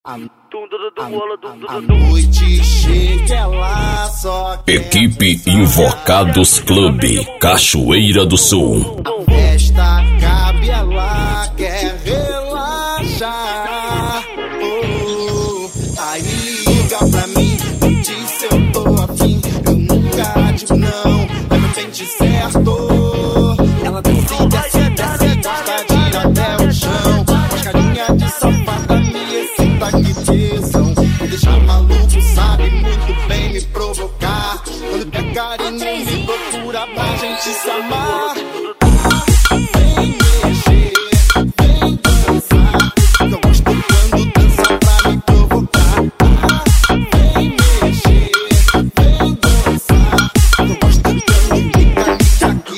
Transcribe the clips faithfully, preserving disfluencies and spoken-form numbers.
A noite chega, ela só quer Equipe Invocados Clube, Cachoeira do Sul. a festa cabe, ela quer relaxar. Oh, aí liga pra mim, me diz se eu tô afim. Eu nunca digo não, é meu pente certo. Ela desce, desce, desce, gosta de ir até o chão. As carinha de safada me excita, que tesão. Me deixa maluco, sabe muito bem me provocar. Quando quer carinho me procura pra gente se amar. Vem mexer, vem dançar. Eu gosto quando dança pra me provocar. Vem mexer, vem dançar. Eu gosto quando fica, fica aqui.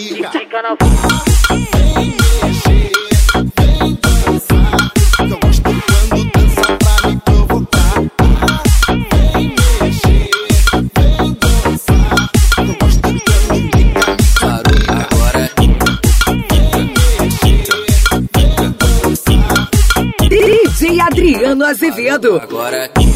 Vem mexer, vem dançar. Eu gosto quando dança pra me provocar. Vem mexer, vem dançar. Eu gosto quando fica, fica agora. D J Adriano Azevedo. Agora